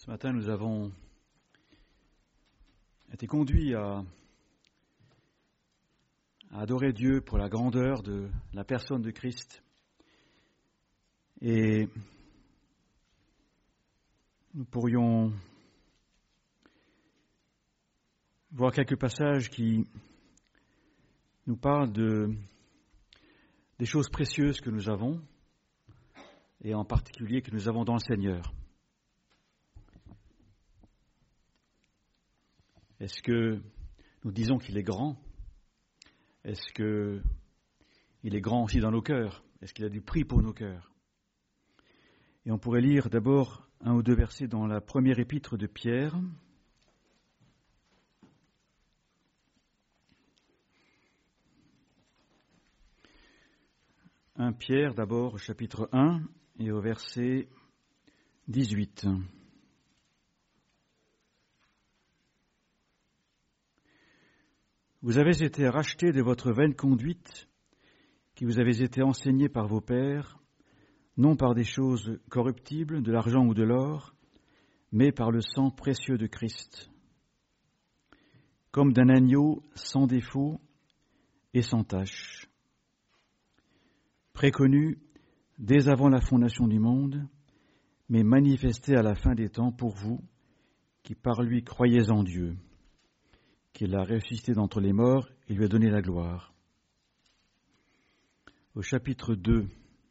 Ce matin, nous avons été conduits à adorer Dieu pour la grandeur de la personne de Christ. Et nous pourrions voir quelques passages qui nous parlent des choses précieuses que nous avons, et en particulier que nous avons dans le Seigneur. Est-ce que nous disons qu'il est grand? Est-ce qu'il est grand aussi dans nos cœurs? Est-ce qu'il a du prix pour nos cœurs? Et on pourrait lire d'abord un ou deux versets dans la première épître de Pierre. Un Pierre d'abord au chapitre 1 et au verset 18. Vous avez été rachetés de votre vaine conduite qui vous avait été enseignée par vos pères, non par des choses corruptibles, de l'argent ou de l'or, mais par le sang précieux de Christ, comme d'un agneau sans défaut et sans tache, préconnu dès avant la fondation du monde, mais manifesté à la fin des temps pour vous, qui par lui croyez en Dieu, qu'il a ressuscité d'entre les morts et lui a donné la gloire. Au chapitre 2,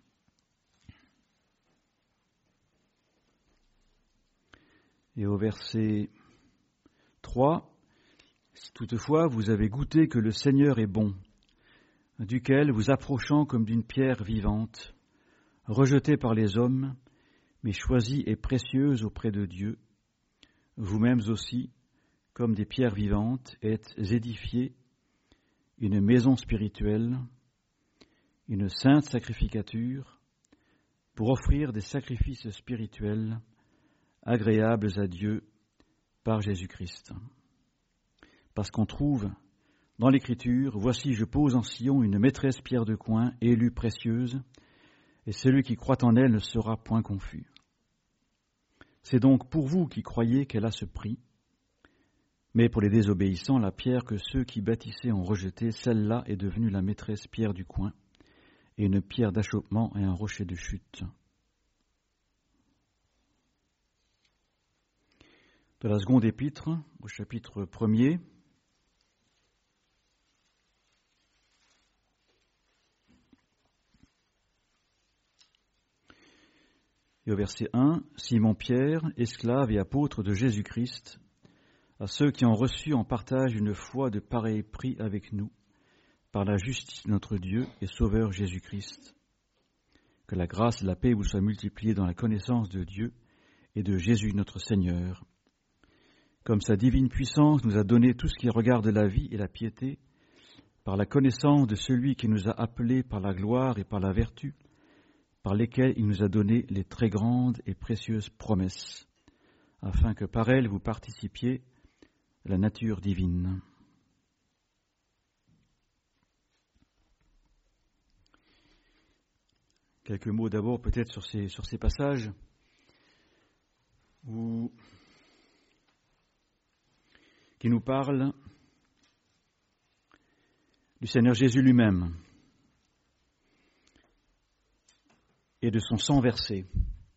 et au verset 3, toutefois vous avez goûté que le Seigneur est bon, duquel vous approchant comme d'une pierre vivante, rejetée par les hommes, mais choisie et précieuse auprès de Dieu, vous-mêmes aussi, comme des pierres vivantes, êtes édifiés une maison spirituelle, une sainte sacrificature, pour offrir des sacrifices spirituels agréables à Dieu par Jésus-Christ. Parce qu'on trouve dans l'Écriture, « Voici, je pose en Sion une maîtresse pierre de coin, élue précieuse, et celui qui croit en elle ne sera point confus. C'est donc pour vous qui croyez qu'elle a ce prix. Mais pour les désobéissants, la pierre que ceux qui bâtissaient ont rejetée, celle-là est devenue la maîtresse pierre du coin, et une pierre d'achoppement et un rocher de chute. » De la seconde épître, au chapitre 1er, et au verset 1, « Simon-Pierre, esclave et apôtre de Jésus-Christ, à ceux qui ont reçu en partage une foi de pareil prix avec nous, par la justice de notre Dieu et Sauveur Jésus-Christ. Que la grâce et la paix vous soient multipliées dans la connaissance de Dieu et de Jésus notre Seigneur. Comme sa divine puissance nous a donné tout ce qui regarde la vie et la piété, par la connaissance de celui qui nous a appelés par la gloire et par la vertu, par lesquels il nous a donné les très grandes et précieuses promesses, afin que par elles vous participiez la nature divine. » Quelques mots d'abord peut-être sur ces passages qui nous parlent du Seigneur Jésus lui-même et de son sang versé.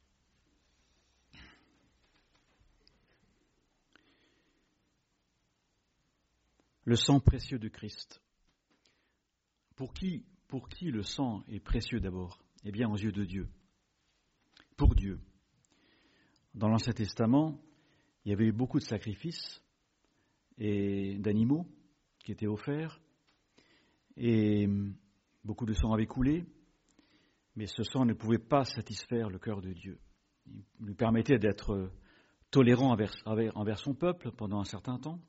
Le sang précieux de Christ. Pour qui le sang est précieux d'abord? Eh bien, aux yeux de Dieu. Pour Dieu. Dans l'Ancien Testament, il y avait eu beaucoup de sacrifices et d'animaux qui étaient offerts, et beaucoup de sang avait coulé, mais ce sang ne pouvait pas satisfaire le cœur de Dieu. Il lui permettait d'être tolérant envers son peuple pendant un certain temps,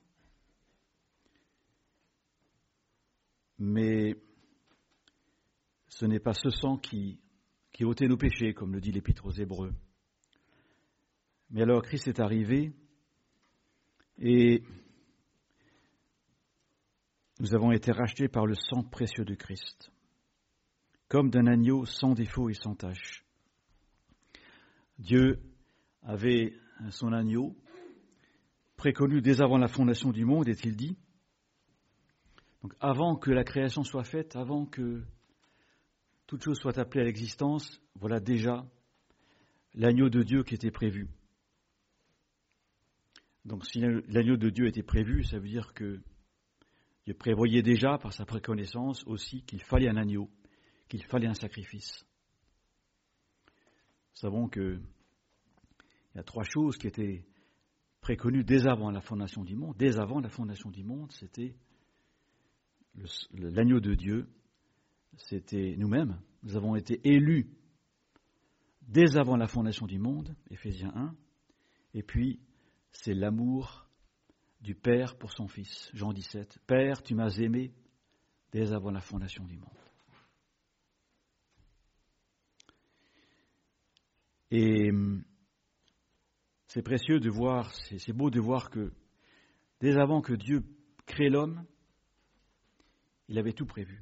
mais ce n'est pas ce sang qui ôtait nos péchés, comme le dit l'Épître aux Hébreux. Mais alors Christ est arrivé et nous avons été rachetés par le sang précieux de Christ, comme d'un agneau sans défaut et sans tache. Dieu avait son agneau, préconnu dès avant la fondation du monde, est-il dit. Donc avant que la création soit faite, avant que toute chose soit appelée à l'existence, voilà déjà l'agneau de Dieu qui était prévu. Donc si l'agneau de Dieu était prévu, ça veut dire que Dieu prévoyait déjà par sa préconnaissance aussi qu'il fallait un agneau, qu'il fallait un sacrifice. Nous savons qu'il y a trois choses qui étaient préconnues dès avant la fondation du monde. Dès avant la fondation du monde, c'était l'agneau de Dieu, c'était nous-mêmes. Nous avons été élus dès avant la fondation du monde, Éphésiens 1, et puis c'est l'amour du Père pour son Fils, Jean 17. Père, tu m'as aimé dès avant la fondation du monde. Et c'est précieux de voir, c'est beau de voir que dès avant que Dieu crée l'homme, il avait tout prévu.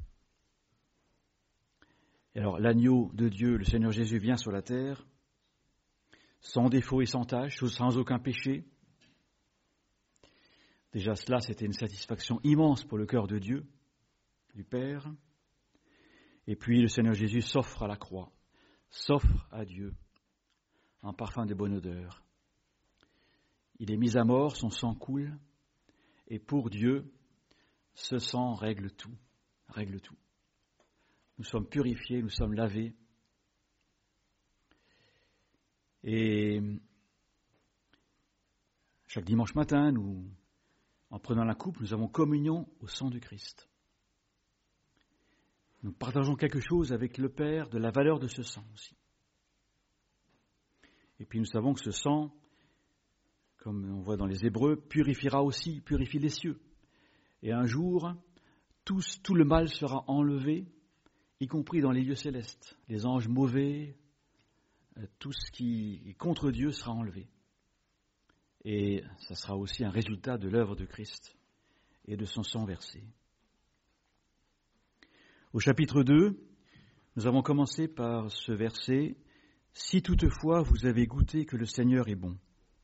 Et alors l'agneau de Dieu, le Seigneur Jésus, vient sur la terre, sans défaut et sans tache, sans aucun péché. Déjà cela, c'était une satisfaction immense pour le cœur de Dieu, du Père. Et puis le Seigneur Jésus s'offre à la croix, s'offre à Dieu, un parfum de bonne odeur. Il est mis à mort, son sang coule, et pour Dieu, ce sang règle tout, règle tout. Nous sommes purifiés, nous sommes lavés. Et chaque dimanche matin, en prenant la coupe, nous avons communion au sang du Christ. Nous partageons quelque chose avec le Père de la valeur de ce sang aussi. Et puis nous savons que ce sang, comme on voit dans les Hébreux, purifie les cieux. Et un jour, tout le mal sera enlevé, y compris dans les lieux célestes. Les anges mauvais, tout ce qui est contre Dieu sera enlevé. Et ça sera aussi un résultat de l'œuvre de Christ et de son sang versé. Au chapitre 2, nous avons commencé par ce verset « Si toutefois vous avez goûté que le Seigneur est bon ».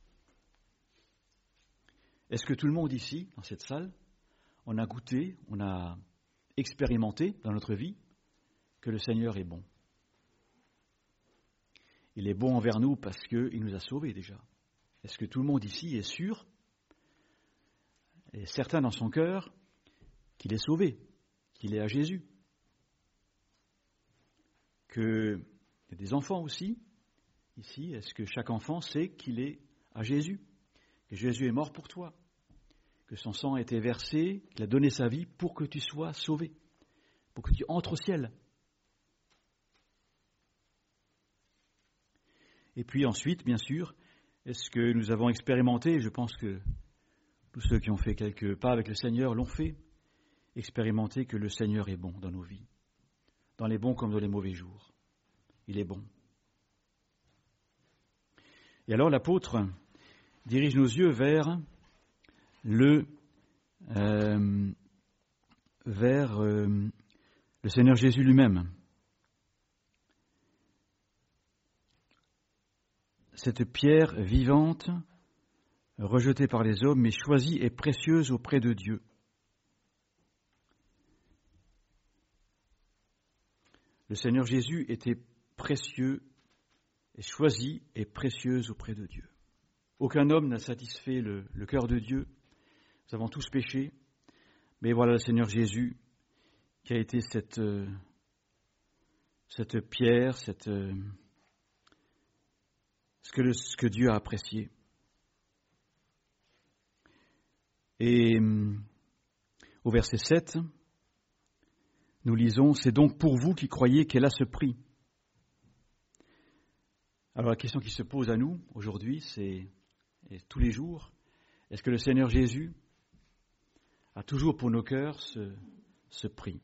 Est-ce que tout le monde ici, dans cette salle, on a goûté, on a expérimenté dans notre vie que le Seigneur est bon? Il est bon envers nous parce qu'il nous a sauvés déjà. Est-ce que tout le monde ici est sûr, et certain dans son cœur, qu'il est sauvé, qu'il est à Jésus? Il y a des enfants aussi, ici, est-ce que chaque enfant sait qu'il est à Jésus, que Jésus est mort pour toi, que son sang a été versé, qu'il a donné sa vie pour que tu sois sauvé, pour que tu entres au ciel? Et puis ensuite, bien sûr, est-ce que nous avons expérimenté, je pense que tous ceux qui ont fait quelques pas avec le Seigneur l'ont fait, expérimenter que le Seigneur est bon dans nos vies, dans les bons comme dans les mauvais jours. Il est bon. Et alors l'apôtre dirige nos yeux vers le Seigneur Jésus lui-même. Cette pierre vivante, rejetée par les hommes, mais choisie et précieuse auprès de Dieu. Le Seigneur Jésus était précieux et choisi et précieuse auprès de Dieu. Aucun homme n'a satisfait le cœur de Dieu. Nous avons tous péché. Mais voilà le Seigneur Jésus qui a été cette pierre, ce que Dieu a apprécié. Et au verset 7, nous lisons « C'est donc pour vous qui croyez qu'elle a ce prix ». Alors la question qui se pose à nous aujourd'hui, et tous les jours, est-ce que le Seigneur Jésus a toujours pour nos cœurs ce prix?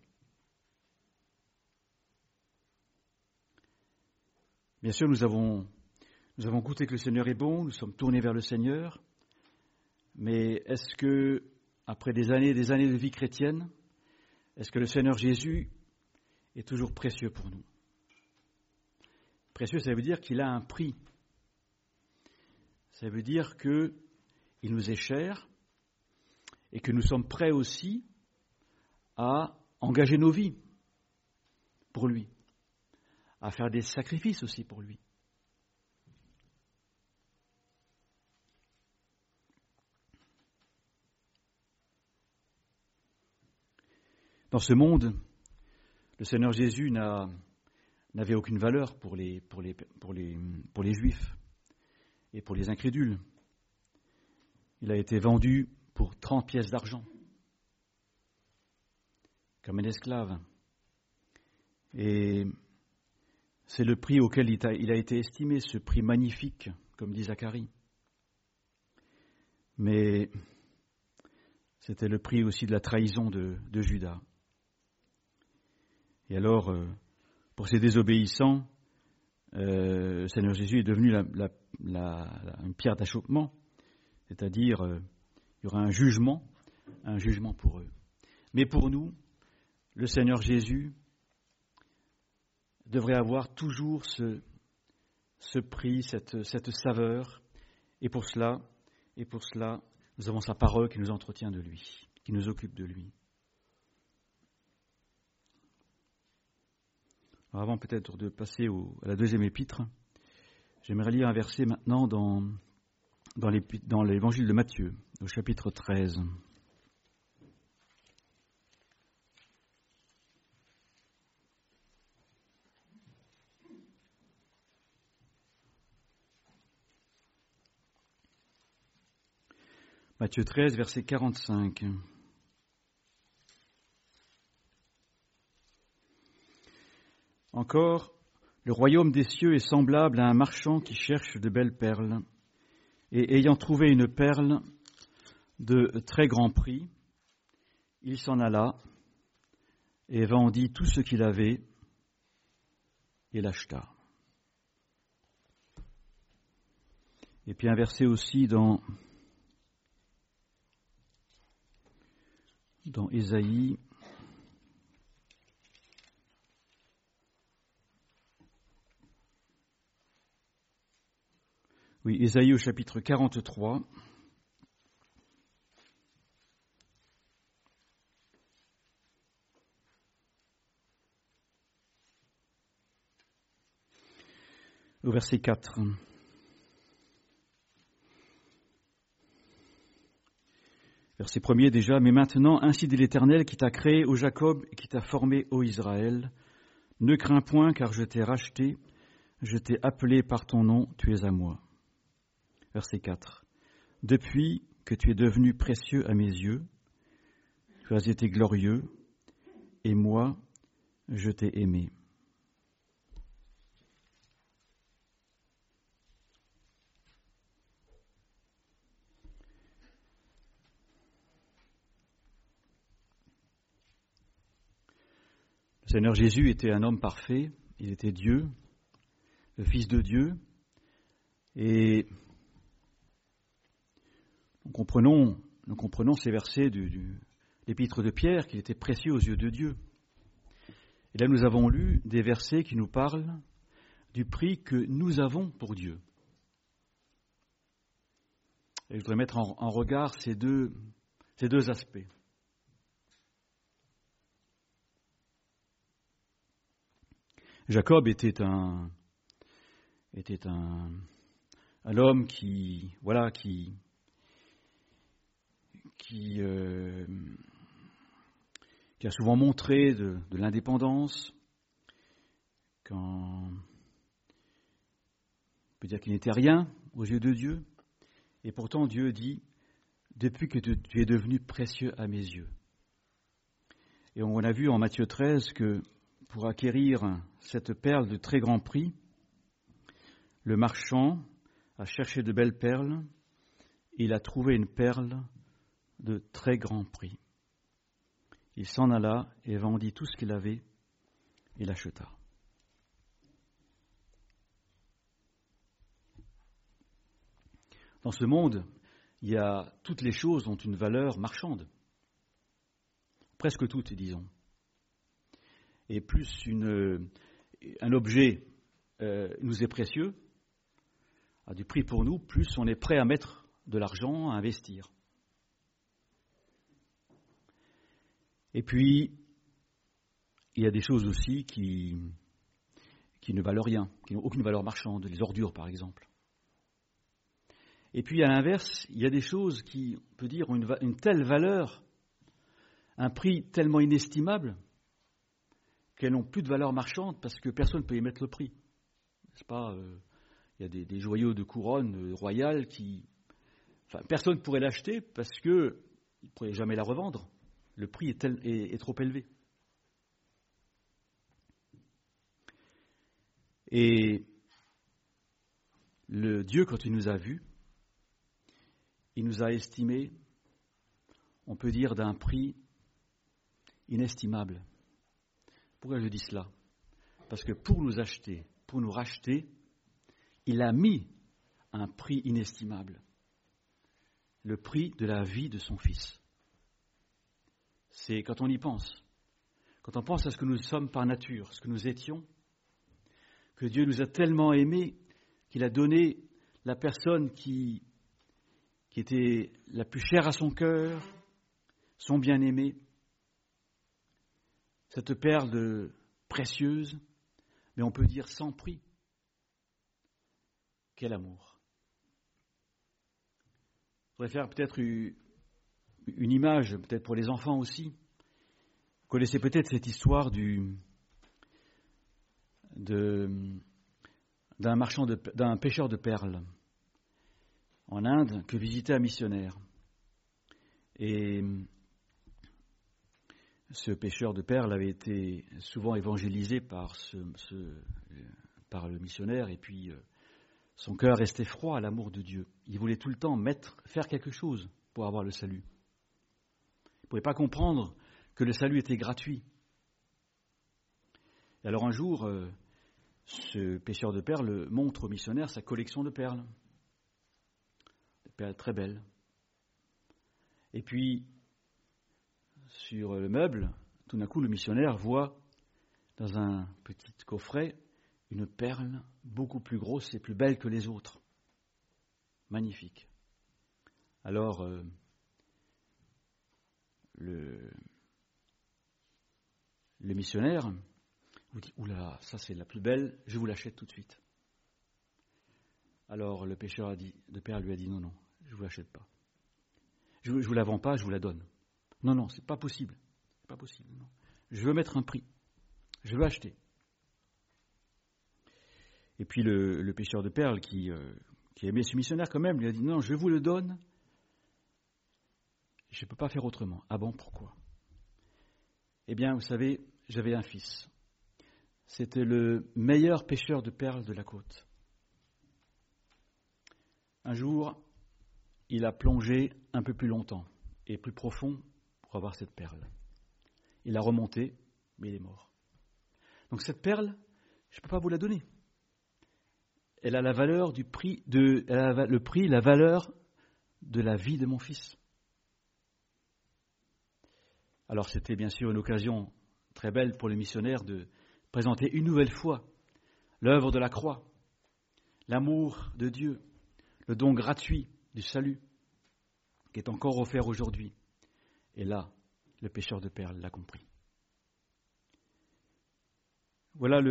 Bien sûr, nous avons goûté que le Seigneur est bon, nous sommes tournés vers le Seigneur, mais est-ce que, après des années de vie chrétienne, est-ce que le Seigneur Jésus est toujours précieux pour nous? Précieux, ça veut dire qu'il a un prix. Ça veut dire qu'il nous est cher et que nous sommes prêts aussi à engager nos vies pour lui, à faire des sacrifices aussi pour lui. Dans ce monde, le Seigneur Jésus n'avait aucune valeur pour les Juifs et pour les incrédules. Il a été vendu pour 30 pièces d'argent, comme un esclave. Et c'est le prix auquel il a été estimé, ce prix magnifique, comme dit Zacharie. Mais c'était le prix aussi de la trahison de Judas. Et alors, pour ces désobéissants, le Seigneur Jésus est devenu une pierre d'achoppement, c'est-à-dire il y aura un jugement pour eux. Mais pour nous, le Seigneur Jésus devrait avoir toujours ce prix, cette saveur, et pour cela, nous avons sa parole qui nous entretient de lui, qui nous occupe de lui. Alors avant peut-être de passer à la deuxième épître, j'aimerais lire un verset maintenant dans l'évangile de Matthieu, au chapitre 13. Matthieu 13, verset 45. Encore, le royaume des cieux est semblable à un marchand qui cherche de belles perles, et ayant trouvé une perle de très grand prix, il s'en alla et vendit tout ce qu'il avait et l'acheta. Et puis un verset aussi dans Ésaïe, Ésaïe au chapitre 43. Au verset 4. Verset 1er déjà, « Mais maintenant, ainsi dit l'Éternel qui t'a créé, ô Jacob, et qui t'a formé, ô Israël, ne crains point, car je t'ai racheté, je t'ai appelé par ton nom, tu es à moi. » Verset 4. « Depuis que tu es devenu précieux à mes yeux, tu as été glorieux, et moi, je t'ai aimé. » Le Seigneur Jésus était un homme parfait, il était Dieu, le Fils de Dieu, et nous comprenons ces versets de l'épître de Pierre, qu'il était précieux aux yeux de Dieu. Et là, nous avons lu des versets qui nous parlent du prix que nous avons pour Dieu. Et je voudrais mettre en regard ces deux aspects. Jacob était un homme qui a souvent montré de l'indépendance, on peut dire qu'il n'était rien aux yeux de Dieu, et pourtant Dieu dit « Depuis que tu es devenu précieux à mes yeux ». Et on a vu en Matthieu 13 que pour acquérir cette perle de très grand prix, le marchand a cherché de belles perles, et il a trouvé une perle de très grand prix. Il s'en alla et vendit tout ce qu'il avait et l'acheta. Dans ce monde, toutes les choses ont une valeur marchande. Presque toutes, disons. Et plus un objet nous est précieux, a du prix pour nous, plus on est prêt à mettre de l'argent, à investir. Et puis, il y a des choses aussi qui ne valent rien, qui n'ont aucune valeur marchande, les ordures par exemple. Et puis à l'inverse, il y a des choses qui, on peut dire, ont une telle valeur, un prix tellement inestimable, qu'elles n'ont plus de valeur marchande parce que personne ne peut y mettre le prix. N'est-ce pas, il y a des joyaux de couronne royale personne ne pourrait l'acheter parce qu'il ne pourrait jamais la revendre. Le prix est trop élevé. Et le Dieu, quand il nous a vus, il nous a estimés, on peut dire, d'un prix inestimable. Pourquoi je dis cela ? Parce que pour nous acheter, pour nous racheter, il a mis un prix inestimable. Le prix de la vie de son Fils. C'est quand on y pense, quand on pense à ce que nous sommes par nature, ce que nous étions, que Dieu nous a tellement aimés qu'il a donné la personne qui était la plus chère à son cœur, son bien-aimé, cette perle précieuse, mais on peut dire sans prix. Quel amour! Je voudrais faire peut-être une image, peut-être pour les enfants aussi. Vous connaissez peut-être cette histoire d'un pêcheur de perles en Inde que visitait un missionnaire. Et ce pêcheur de perles avait été souvent évangélisé par le missionnaire, et puis son cœur restait froid à l'amour de Dieu. Il voulait tout le temps faire quelque chose pour avoir le salut. Il ne pouvait pas comprendre que le salut était gratuit. Et alors un jour, ce pêcheur de perles montre au missionnaire sa collection de perles. Des perles très belles. Et puis, sur le meuble, tout d'un coup, le missionnaire voit dans un petit coffret une perle beaucoup plus grosse et plus belle que les autres. Magnifique. Alors, le missionnaire vous dit « Oula, ça c'est la plus belle, je vous l'achète tout de suite. » Alors le pêcheur de perles lui a dit « Non, je ne vous l'achète pas. Je ne vous la vends pas, je vous la donne. » « Non, c'est pas possible. C'est pas possible. Non. Je veux mettre un prix. Je veux acheter. » Et puis le pêcheur de perles qui aimait ce missionnaire quand même, lui a dit « Non, je vous le donne. Je ne peux pas faire autrement. » « Ah bon, pourquoi ?» « Eh bien, vous savez, j'avais un fils. C'était le meilleur pêcheur de perles de la côte. Un jour, il a plongé un peu plus longtemps et plus profond pour avoir cette perle. Il a remonté, mais il est mort. Donc cette perle, je ne peux pas vous la donner. Elle a la valeur la valeur de la vie de mon fils. Alors c'était bien sûr une occasion très belle pour le missionnaire de présenter une nouvelle fois l'œuvre de la croix, l'amour de Dieu, le don gratuit du salut qui est encore offert aujourd'hui. Et là, le pêcheur de perles l'a compris. Voilà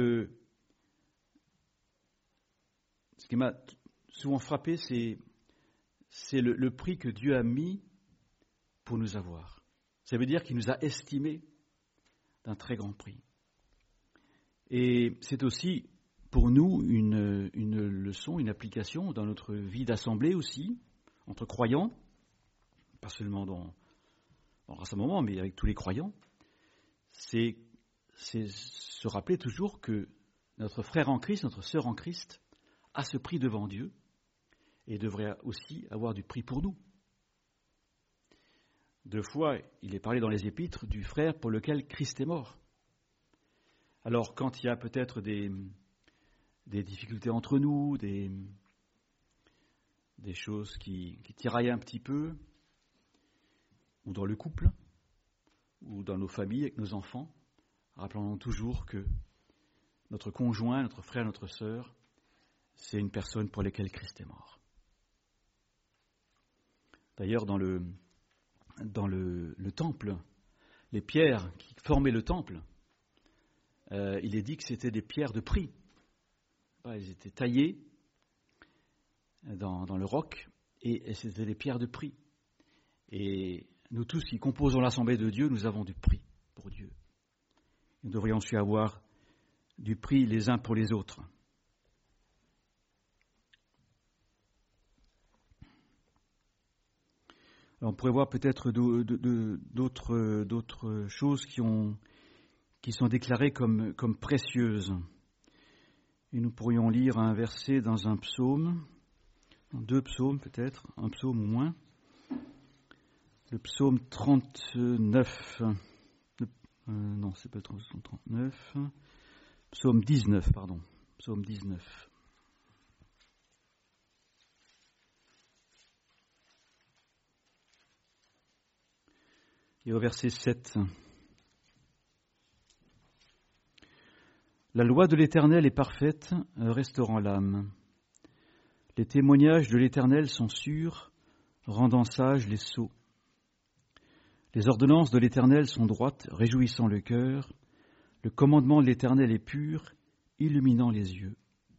ce qui m'a souvent frappé, c'est le prix que Dieu a mis pour nous avoir. Ça veut dire qu'il nous a estimés d'un très grand prix. Et c'est aussi pour nous une leçon, une application dans notre vie d'assemblée aussi, entre croyants, pas seulement dans le rassemblement, mais avec tous les croyants. C'est se rappeler toujours que notre frère en Christ, notre sœur en Christ, a ce prix devant Dieu et devrait aussi avoir du prix pour nous. 2 fois, il est parlé dans les épîtres du frère pour lequel Christ est mort. Alors, quand il y a peut-être des difficultés entre nous, des choses qui tiraillent un petit peu, ou dans le couple, ou dans nos familles avec nos enfants, rappelons-nous toujours que notre conjoint, notre frère, notre sœur, c'est une personne pour laquelle Christ est mort. D'ailleurs, dans le temple, les pierres qui formaient le temple, il est dit que c'était des pierres de prix. Elles étaient taillées dans le roc et c'était des pierres de prix. Et nous tous qui composons l'Assemblée de Dieu, nous avons du prix pour Dieu. Nous devrions aussi avoir du prix les uns pour les autres. Alors on pourrait voir peut-être d'autres choses qui sont déclarées comme précieuses. Et nous pourrions lire un verset dans un psaume, dans 2 psaumes peut-être, un psaume au moins. Le psaume 39, non, c'est pas le 39, psaume 19, pardon, psaume 19. Et au verset 7. La loi de l'Éternel est parfaite, restaurant l'âme. Les témoignages de l'Éternel sont sûrs, rendant sages les sots. Les ordonnances de l'Éternel sont droites, réjouissant le cœur. Le commandement de l'Éternel est pur, illuminant les yeux.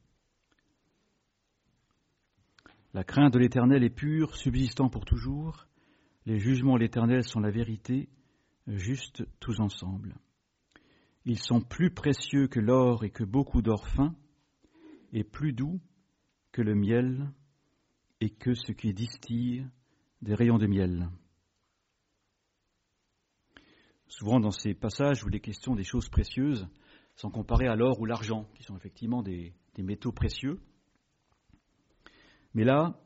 La crainte de l'Éternel est pure, subsistant pour toujours. Les jugements de l'Éternel sont la vérité, justes tous ensemble. Ils sont plus précieux que l'or et que beaucoup d'or fin, et plus doux que le miel et que ce qui distille des rayons de miel. Souvent dans ces passages où il est question des choses précieuses sont comparées à l'or ou l'argent, qui sont effectivement des métaux précieux. Mais là,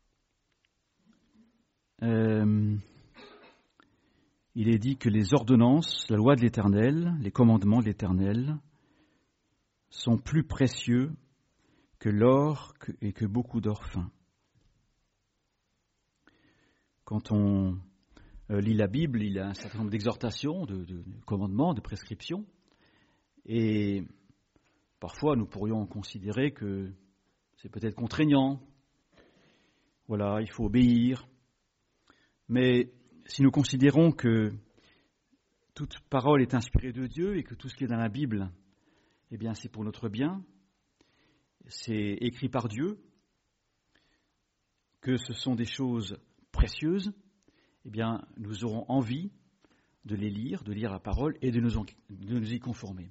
il est dit que les ordonnances, la loi de l'Éternel, les commandements de l'Éternel sont plus précieux que l'or et que beaucoup d'or fin. Quand on lit la Bible, il y a un certain nombre d'exhortations, de commandements, de prescriptions. Et parfois, nous pourrions considérer que c'est peut-être contraignant. Voilà, il faut obéir. Mais si nous considérons que toute parole est inspirée de Dieu et que tout ce qui est dans la Bible, eh bien, c'est pour notre bien, c'est écrit par Dieu, que ce sont des choses précieuses, eh bien, nous aurons envie de les lire, de lire la parole et de nous y conformer.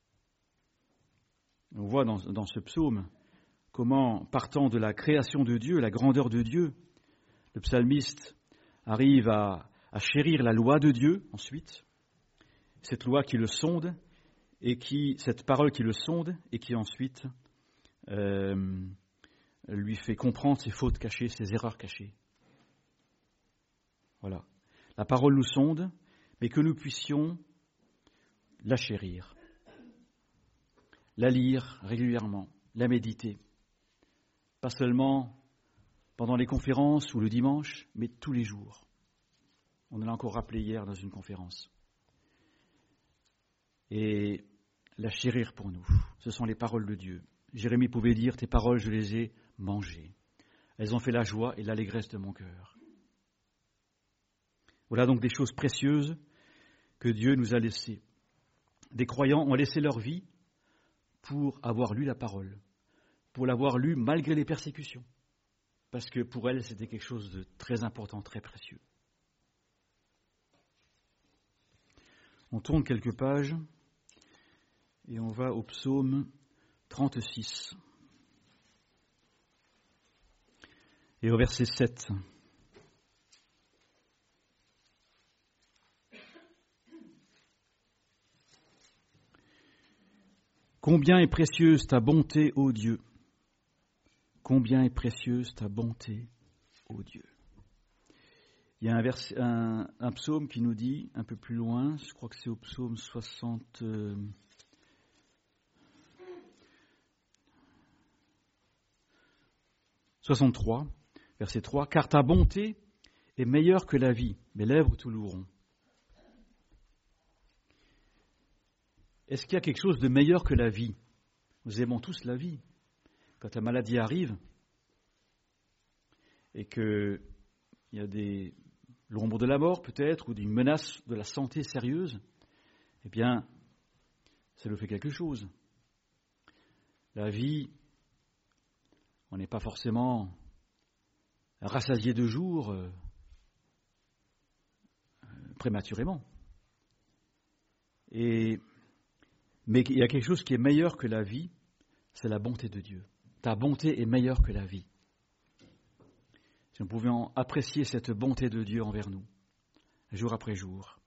On voit dans ce psaume comment, partant de la création de Dieu, la grandeur de Dieu, le psalmiste arrive à chérir la loi de Dieu ensuite, cette loi qui le sonde, cette parole qui le sonde et qui ensuite lui fait comprendre ses fautes cachées, ses erreurs cachées. Voilà. La parole nous sonde, mais que nous puissions la chérir, la lire régulièrement, la méditer. Pas seulement pendant les conférences ou le dimanche, mais tous les jours. On l'a encore rappelé hier dans une conférence. Et la chérir pour nous, ce sont les paroles de Dieu. Jérémie pouvait dire, tes paroles, je les ai mangées. Elles ont fait la joie et l'allégresse de mon cœur. Voilà donc des choses précieuses que Dieu nous a laissées. Des croyants ont laissé leur vie pour avoir lu la parole, pour l'avoir lue malgré les persécutions, parce que pour elles, c'était quelque chose de très important, très précieux. On tourne quelques pages et on va au psaume 36 et au verset 7. Combien est précieuse ta bonté, ô Dieu! Combien est précieuse ta bonté, ô Dieu! Il y a un psaume qui nous dit, un peu plus loin, je crois que c'est au psaume 63, verset 3, « Car ta bonté est meilleure que la vie, mes lèvres te loueront. » Est-ce qu'il y a quelque chose de meilleur que la vie? Nous aimons tous la vie. quand la maladie arrive et qu'il y a l'ombre de la mort peut-être ou d'une menace de la santé sérieuse, eh bien, ça nous fait quelque chose. La vie, on n'est pas forcément rassasié de jours prématurément. Mais il y a quelque chose qui est meilleur que la vie, c'est la bonté de Dieu. Ta bonté est meilleure que la vie. Si nous pouvions apprécier cette bonté de Dieu envers nous, jour après jour.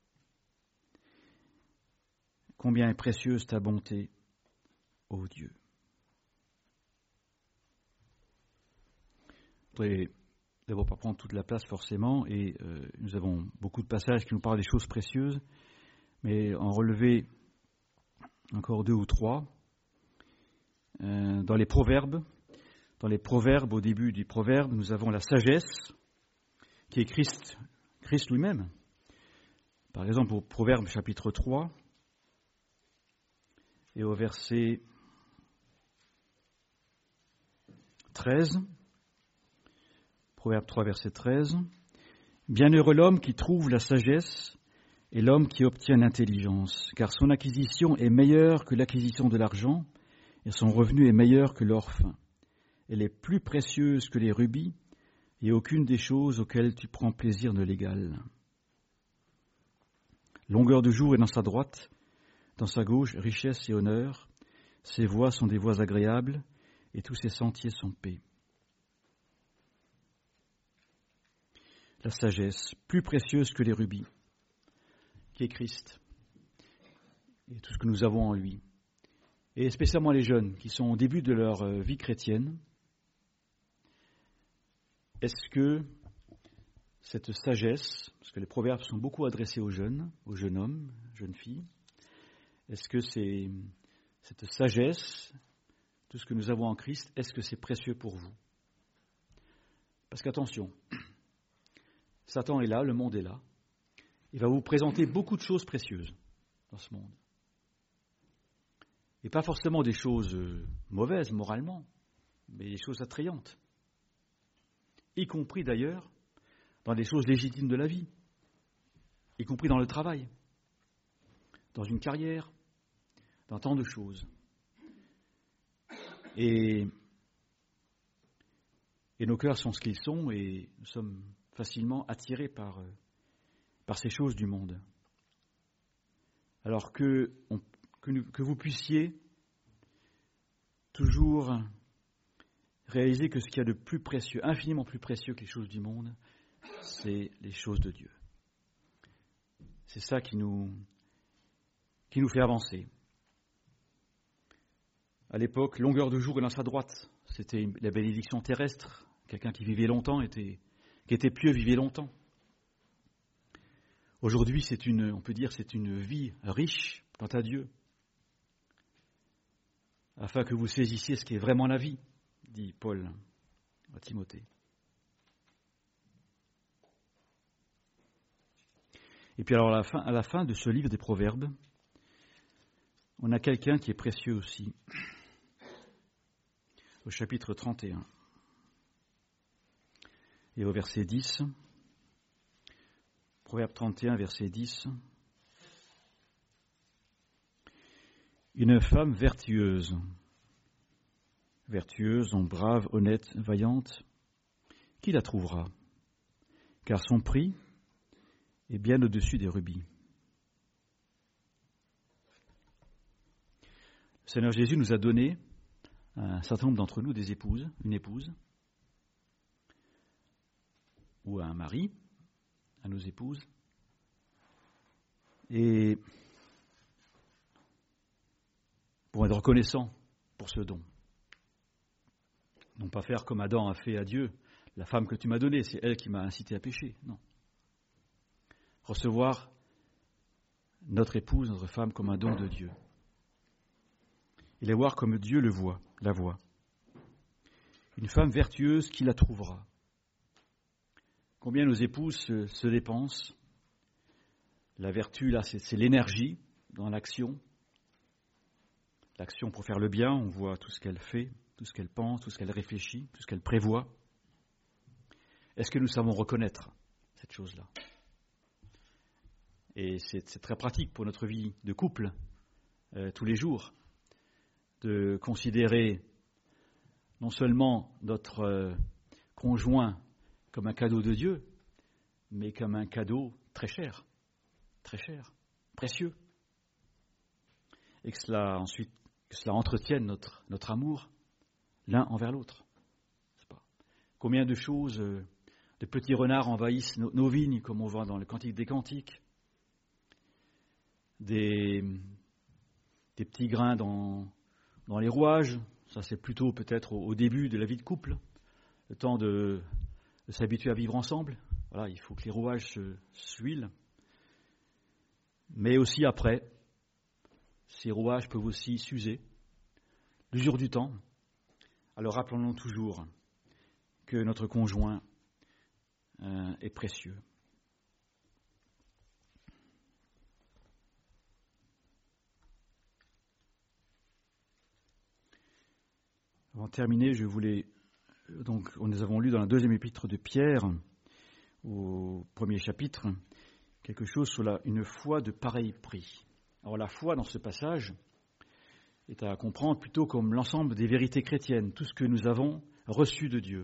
Combien est précieuse ta bonté, ô Dieu. Je ne voudrais d'abord pas prendre toute la place forcément, et nous avons beaucoup de passages qui nous parlent des choses précieuses, mais en relever encore 2 ou 3. Dans les proverbes, au début du proverbe, nous avons la sagesse, qui est Christ lui-même. Par exemple, au proverbe chapitre 3, et au verset 13, Proverbe 3, verset 13, « Bienheureux l'homme qui trouve la sagesse et l'homme qui obtient l'intelligence, car son acquisition est meilleure que l'acquisition de l'argent, et son revenu est meilleur que l'or fin. Elle est plus précieuse que les rubis, et aucune des choses auxquelles tu prends plaisir ne l'égale. Longueur de jour est dans sa droite, dans sa gauche, richesse et honneur. Ses voies sont des voies agréables, et tous ses sentiers sont paix. » La sagesse, plus précieuse que les rubis, qui est Christ, et tout ce que nous avons en lui. Et spécialement les jeunes qui sont au début de leur vie chrétienne, est-ce que cette sagesse, parce que les proverbes sont beaucoup adressés aux jeunes hommes, jeunes filles, est-ce que cette sagesse, tout ce que nous avons en Christ, est-ce que c'est précieux pour vous? Parce qu'attention, Satan est là, le monde est là, il va vous présenter beaucoup de choses précieuses dans ce monde. Et pas forcément des choses mauvaises moralement, mais des choses attrayantes. Y compris d'ailleurs dans des choses légitimes de la vie, y compris dans le travail, dans une carrière, dans tant de choses. Et nos cœurs sont ce qu'ils sont et nous sommes facilement attirés par ces choses du monde. Alors que vous puissiez toujours réaliser que ce qu'il y a de plus précieux, infiniment plus précieux que les choses du monde, c'est les choses de Dieu. C'est ça qui nous fait avancer. À l'époque, longueur de jour est dans sa droite. C'était la bénédiction terrestre. Quelqu'un qui vivait longtemps, qui était pieux, vivait longtemps. Aujourd'hui, on peut dire, c'est une vie riche quant à Dieu, afin que vous saisissiez ce qui est vraiment la vie, dit Paul à Timothée. Et puis alors à la fin de ce livre des Proverbes, on a quelqu'un qui est précieux aussi, au chapitre 31 et au verset 10, Proverbe 31, verset 10. Une femme vertueuse, donc brave, honnête, vaillante, qui la trouvera? Car son prix est bien au-dessus des rubis. Le Seigneur Jésus nous a donné, à un certain nombre d'entre nous, des épouses, une épouse, ou un mari, à nos épouses. Et pour être reconnaissant pour ce don. Non pas faire comme Adam a fait à Dieu, la femme que tu m'as donnée, c'est elle qui m'a incité à pécher. Non. Recevoir notre épouse, notre femme, comme un don de Dieu. Et la voir comme Dieu la voit. Une femme vertueuse, qui la trouvera? Combien nos épouses se dépensent? La vertu, là, c'est l'énergie dans l'action. L'action pour faire le bien, on voit tout ce qu'elle fait, tout ce qu'elle pense, tout ce qu'elle réfléchit, tout ce qu'elle prévoit. Est-ce que nous savons reconnaître cette chose-là ? Et c'est très pratique pour notre vie de couple, tous les jours, de considérer non seulement notre conjoint comme un cadeau de Dieu, mais comme un cadeau très cher, précieux. Et que cela entretienne notre amour l'un envers l'autre. Combien de choses, de petits renards envahissent nos vignes, comme on voit dans le Cantique des Cantiques, des petits grains dans les rouages, ça c'est plutôt peut-être au début de la vie de couple, le temps de s'habituer à vivre ensemble. Voilà, il faut que les rouages s'huilent. Mais aussi après, ces rouages peuvent aussi s'user. L'usure du temps. Alors rappelons-nous toujours que notre conjoint est précieux. Avant de terminer, je voulais, donc, nous avons lu dans la deuxième épître de Pierre, au premier chapitre, quelque chose sur une foi de pareil prix. Alors la foi dans ce passage est à comprendre plutôt comme l'ensemble des vérités chrétiennes, tout ce que nous avons reçu de Dieu.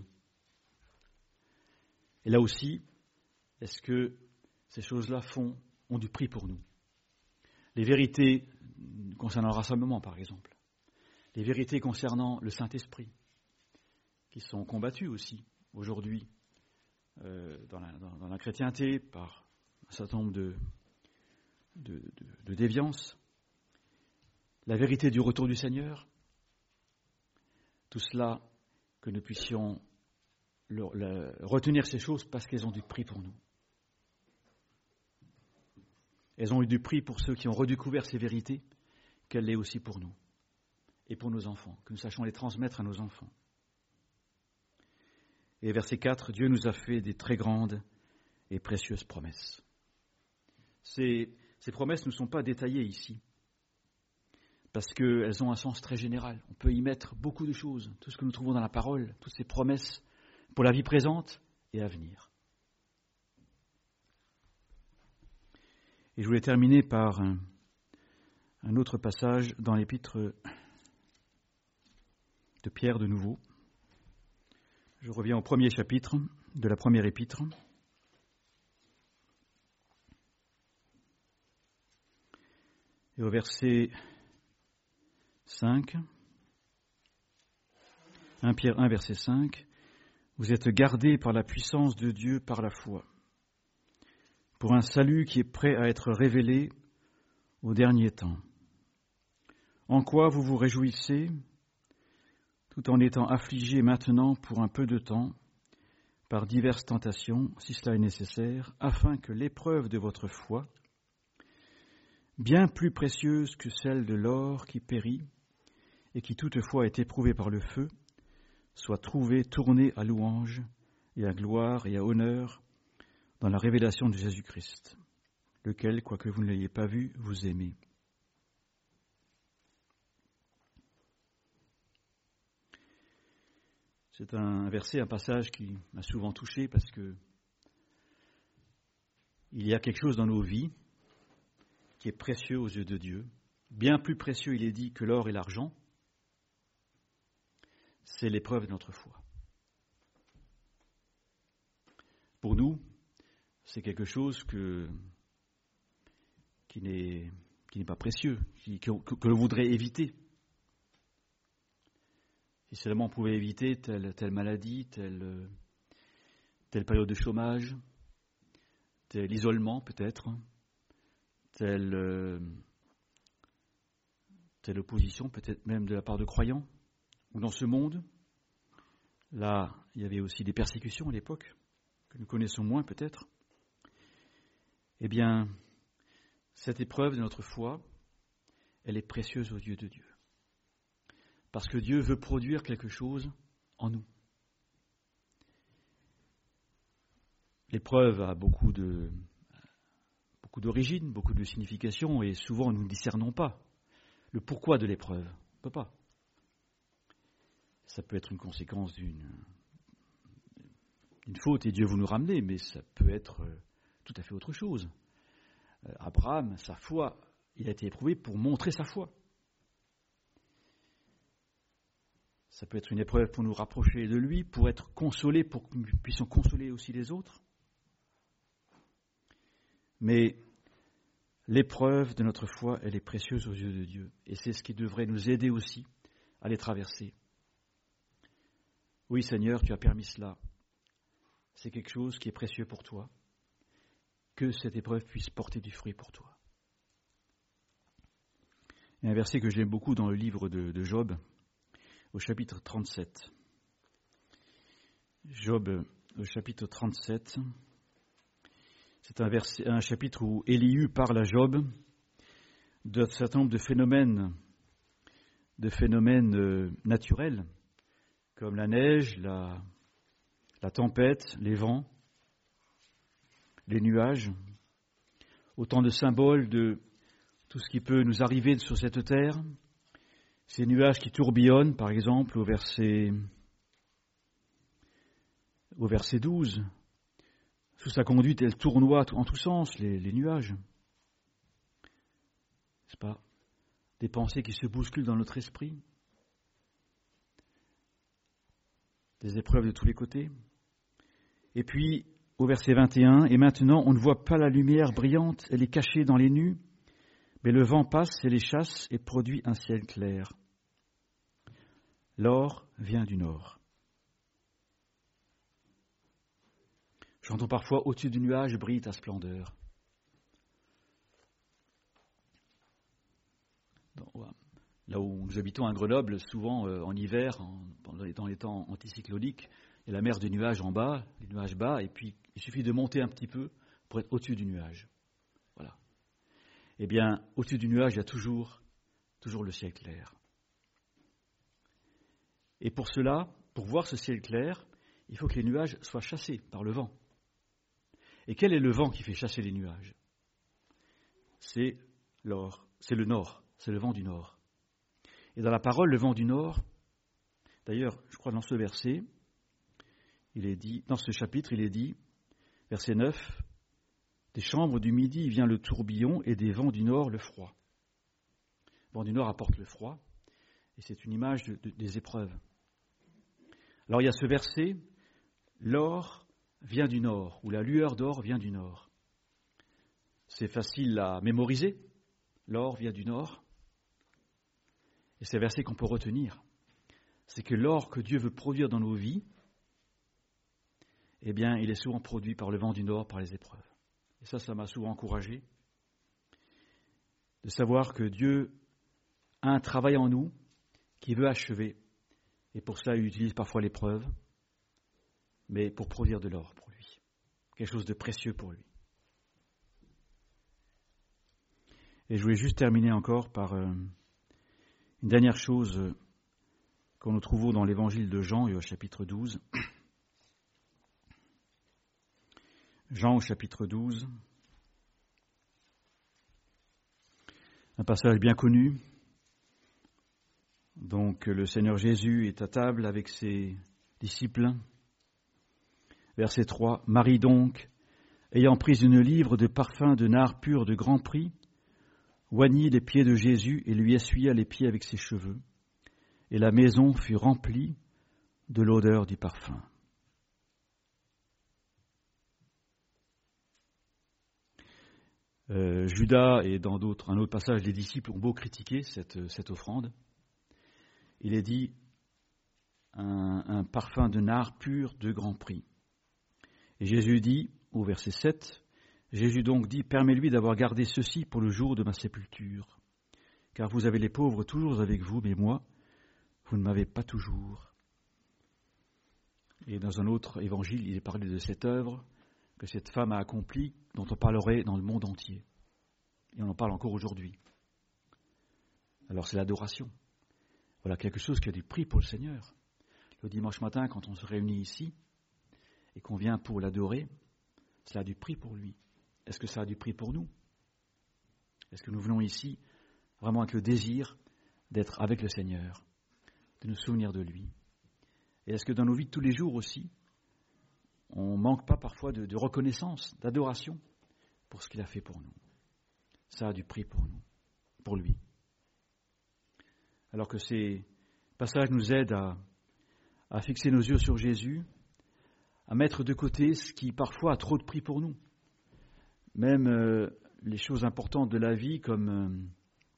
Et là aussi, est-ce que ces choses-là ont du prix pour nous ? Les vérités concernant le rassemblement, par exemple. Les vérités concernant le Saint-Esprit, qui sont combattues aussi aujourd'hui dans la chrétienté par un certain nombre de déviances. La vérité du retour du Seigneur. Tout cela, que nous puissions retenir ces choses parce qu'elles ont du prix pour nous. Elles ont eu du prix pour ceux qui ont redécouvert ces vérités, qu'elles l'aient aussi pour nous. Et pour nos enfants, que nous sachions les transmettre à nos enfants. Et verset 4, Dieu nous a fait des très grandes et précieuses promesses. Ces promesses ne sont pas détaillées ici, parce qu'elles ont un sens très général. On peut y mettre beaucoup de choses, tout ce que nous trouvons dans la parole, toutes ces promesses pour la vie présente et à venir. Et je voulais terminer par un autre passage dans l'épître de Pierre de nouveau. Je reviens au premier chapitre de la première épître. Et au verset 5, 1 Pierre 1, verset 5, « Vous êtes gardés par la puissance de Dieu par la foi, pour un salut qui est prêt à être révélé au dernier temps. En quoi vous vous réjouissez, tout en étant affligés maintenant pour un peu de temps, par diverses tentations, si cela est nécessaire, afin que l'épreuve de votre foi, bien plus précieuse que celle de l'or qui périt, et qui toutefois est éprouvée par le feu, soit trouvée tournée à louange et à gloire et à honneur dans la révélation de Jésus-Christ, lequel, quoique vous ne l'ayez pas vu, vous aimez. » C'est un verset, un passage qui m'a souvent touché parce que il y a quelque chose dans nos vies qui est précieux aux yeux de Dieu, bien plus précieux, il est dit, que l'or et l'argent. C'est l'épreuve de notre foi. Pour nous, c'est quelque chose qui n'est pas précieux, que l'on voudrait éviter. Si seulement on pouvait éviter telle maladie, telle période de chômage, tel isolement peut-être, telle opposition peut-être même de la part de croyants, ou dans ce monde. Là, il y avait aussi des persécutions à l'époque, que nous connaissons moins peut-être. Eh bien, cette épreuve de notre foi, elle est précieuse aux yeux de Dieu. Parce que Dieu veut produire quelque chose en nous. L'épreuve a beaucoup d'origines, beaucoup de significations, et souvent nous ne discernons pas le pourquoi de l'épreuve. On ne peut pas. Ça peut être une conséquence d'une faute et Dieu vous nous ramener, mais ça peut être tout à fait autre chose. Abraham, sa foi, il a été éprouvé pour montrer sa foi. Ça peut être une épreuve pour nous rapprocher de lui, pour être consolés, pour que nous puissions consoler aussi les autres. Mais l'épreuve de notre foi, elle est précieuse aux yeux de Dieu. Et c'est ce qui devrait nous aider aussi à les traverser. Oui, Seigneur, tu as permis cela. C'est quelque chose qui est précieux pour toi. Que cette épreuve puisse porter du fruit pour toi. Il y a un verset que j'aime beaucoup dans le livre de Job, au chapitre 37. Job, au chapitre 37, c'est un chapitre où Élihu parle à Job d'un certain nombre de phénomènes naturels, comme la neige, la tempête, les vents, les nuages, autant de symboles de tout ce qui peut nous arriver sur cette terre. Ces nuages qui tourbillonnent, par exemple, au verset 12. Sous sa conduite, elle tournoie en tous sens, les nuages. N'est-ce pas? Des pensées qui se bousculent dans notre esprit. Des épreuves de tous les côtés. Et puis, au verset 21, « Et maintenant, on ne voit pas la lumière brillante, elle est cachée dans les nues, mais le vent passe et les chasse et produit un ciel clair. L'or vient du nord. » J'entends parfois au-dessus du nuage brille ta splendeur. Là où nous habitons à Grenoble, souvent en hiver, dans les temps anticycloniques, il y a la mer des nuages en bas, les nuages bas, et puis il suffit de monter un petit peu pour être au-dessus du nuage. Voilà. Eh bien, au-dessus du nuage, il y a toujours le ciel clair. Et pour cela, pour voir ce ciel clair, il faut que les nuages soient chassés par le vent. Et quel est le vent qui fait chasser les nuages? C'est l'or, c'est le nord, c'est le vent du nord. Et dans la parole, le vent du nord, d'ailleurs, je crois dans ce verset, il est dit, dans ce chapitre, il est dit, verset 9, « Des chambres du midi vient le tourbillon et des vents du nord le froid. » Le vent du nord apporte le froid, et c'est une image des épreuves. Alors il y a ce verset, « L'or vient du nord » ou « La lueur d'or vient du nord ». C'est facile à mémoriser, l'or vient du nord. Et c'est un verset qu'on peut retenir. C'est que l'or que Dieu veut produire dans nos vies, eh bien, il est souvent produit par le vent du nord, par les épreuves. Et ça m'a souvent encouragé de savoir que Dieu a un travail en nous qui veut achever. Et pour cela, il utilise parfois l'épreuve, mais pour produire de l'or pour lui. Quelque chose de précieux pour lui. Et je voulais juste terminer encore par une dernière chose que nous trouvons dans l'évangile de Jean, au chapitre 12. Jean au chapitre 12. Un passage bien connu. Donc le Seigneur Jésus est à table avec ses disciples. Verset 3. « Marie donc, ayant pris une livre de parfum de nard pur de grand prix, oignit les pieds de Jésus et lui essuya les pieds avec ses cheveux. Et la maison fut remplie de l'odeur du parfum. » Judas et dans un autre passage, les disciples ont beau critiquer cette offrande. Il est dit un parfum de nard pur de grand prix. Et Jésus dit, au verset 7, Jésus donc dit, « Permets-lui d'avoir gardé ceci pour le jour de ma sépulture. Car vous avez les pauvres toujours avec vous, mais moi, vous ne m'avez pas toujours. » Et dans un autre évangile, il est parlé de cette œuvre que cette femme a accomplie, dont on parlerait dans le monde entier. Et on en parle encore aujourd'hui. Alors c'est l'adoration. Voilà quelque chose qui a du prix pour le Seigneur. Le dimanche matin, quand on se réunit ici et qu'on vient pour l'adorer, cela a du prix pour lui. Est-ce que ça a du prix pour nous? Est-ce que nous venons ici vraiment avec le désir d'être avec le Seigneur, de nous souvenir de lui? Et est-ce que dans nos vies de tous les jours aussi, on ne manque pas parfois de reconnaissance, d'adoration pour ce qu'il a fait pour nous? Ça a du prix pour nous, pour lui. Alors que ces passages nous aident à fixer nos yeux sur Jésus, à mettre de côté ce qui parfois a trop de prix pour nous. Même les choses importantes de la vie, comme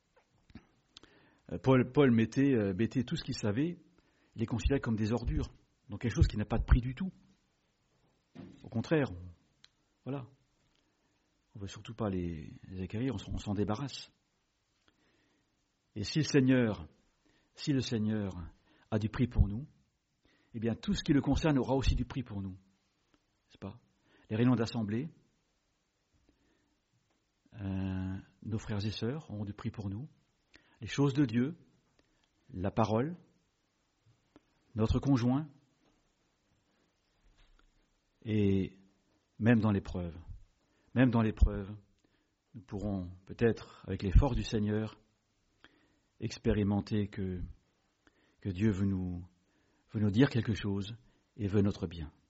Paul mettait tout ce qu'il savait, il les considérait comme des ordures, donc quelque chose qui n'a pas de prix du tout. Au contraire, voilà. On ne veut surtout pas les acquérir, on s'en débarrasse. Et si le Seigneur a du prix pour nous, eh bien tout ce qui le concerne aura aussi du prix pour nous. N'est-ce pas? Les réunions d'assemblée, nos frères et sœurs auront du prix pour nous. Les choses de Dieu, la parole, notre conjoint, et même dans l'épreuve, nous pourrons peut-être, avec les forces du Seigneur, expérimenter que Dieu veut nous dire quelque chose et veut notre bien.